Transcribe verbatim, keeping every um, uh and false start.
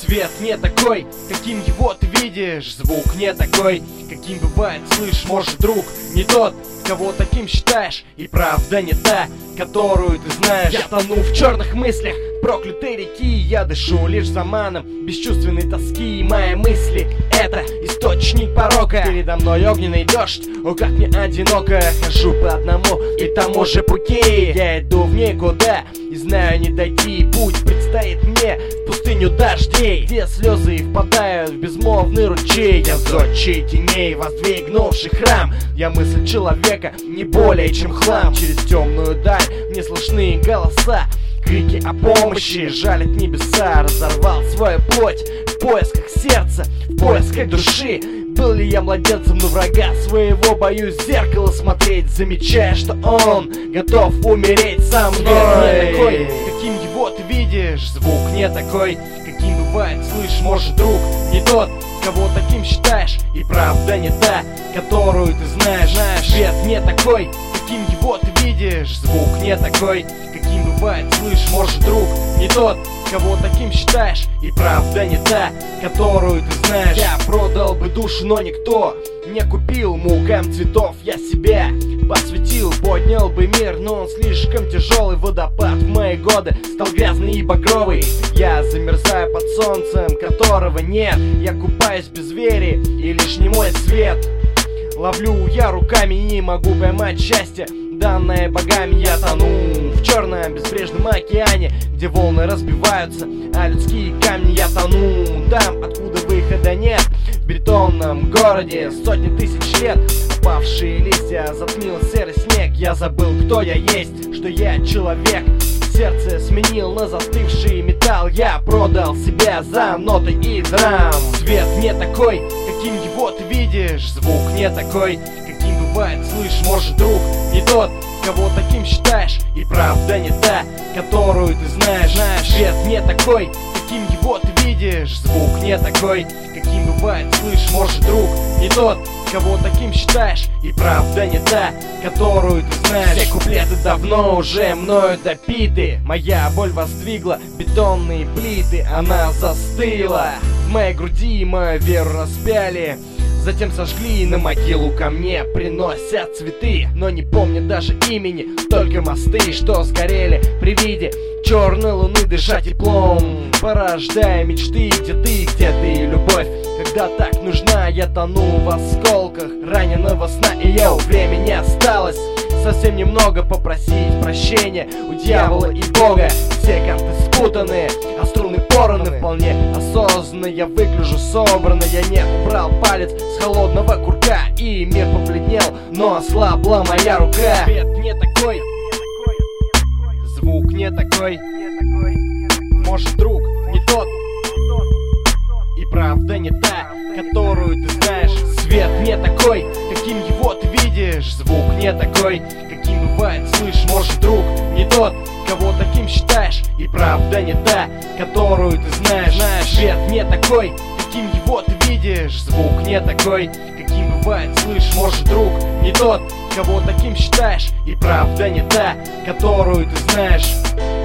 Свет не такой, каким его ты видишь. Звук не такой, каким бывает, слышь, может, друг не тот, кого таким считаешь. И правда не та, которую ты знаешь. Я тону в черных мыслях проклятой реки. Я дышу лишь заманом бесчувственной тоски. И мои мысли — это источник порока. Передо мной огненный дождь, о, как мне одиноко. Хожу по одному и тому же пути. Я иду в никуда и знаю, не дойти. Путь предстоит мне в пустыню дождей, где слезы впадают в безмолвный ручей. Я зодчий теней, воздвигнувший храм. Я мысль человека не более чем хлам. Через темную даль мне слышны голоса, крики о помощи жалят небеса. Разорвал свою плоть в поисках сердца, в поисках души. Был ли я младенцем, но врага своего боюсь в зеркало смотреть, замечая, что он готов умереть со мной. Свет не такой, каким его ты видишь. Звук не такой, каким бывает, слышь, может, друг не тот, кого таким считаешь. И правда не та, которую ты знаешь. Свет не такой, каким его ты видишь. Звук не такой, каким бывает, слышь, может, друг не тот, кого таким считаешь. И правда не та, которую ты знаешь. Я продал бы душу, но никто не купил. Мукам цветов я себя посвятил. Поднял бы мир, но он слишком тяжелый. Водопад в мои годы стал грязный и багровый. Я замерзаю под солнцем, которого нет. Я купаюсь без веры, и лишь не мой свет ловлю я руками, не могу поймать счастье, данное богами. Я тону в черном безбрежном океане, где волны разбиваются, а людские камни. Я тону там, откуда выхода нет, в бетонном городе сотни тысяч лет. Опавшие листья затмил серый снег. Я забыл, кто я есть, что я человек. Сердце сменил на застывший металл. Я продал себя за ноты и драм. Свет не такой, каким его ты видишь. Звук не такой, каким бывает, слышь, может, друг не тот, кого таким считаешь. И правда не та, которую ты знаешь. Свет не такой, каким его ты видишь. Звук не такой, каким бывает, слышь, может, друг не тот, кого таким считаешь. И правда не та, которую ты знаешь. Все куплеты давно уже мною допиты. Моя боль воздвигла бетонные плиты. Она застыла в моей груди, мою веру распяли, затем сожгли, на могилу ко мне приносят цветы. Но не помню даже имени, только мосты, что сгорели при виде черной луны. Дышать теплом, порождая мечты. Где ты, где ты, любовь, когда так нужна? Я тону в осколках раненого сна, и я у времени осталось совсем немного попросить прощения у дьявола и Бога. Все карты спутаны, а струны порваны. Вполне осознанно я выгляжу собранно. Я не убрал палец с холодного курка, и мир побледнел, но ослабла моя рука. Свет не такой, звук не такой, может, друг не тот, и правда не та, которую ты знаешь. Свет не такой, каким его ты видишь. Звук не такой, каким бывает, слышь, может, друг не тот, кого таким считаешь. И правда не та, которую ты знаешь. Свет не такой, каким его ты видишь. Звук не такой, каким бывает, слышь, может, друг не тот, кого таким считаешь. И правда не та, которую ты знаешь.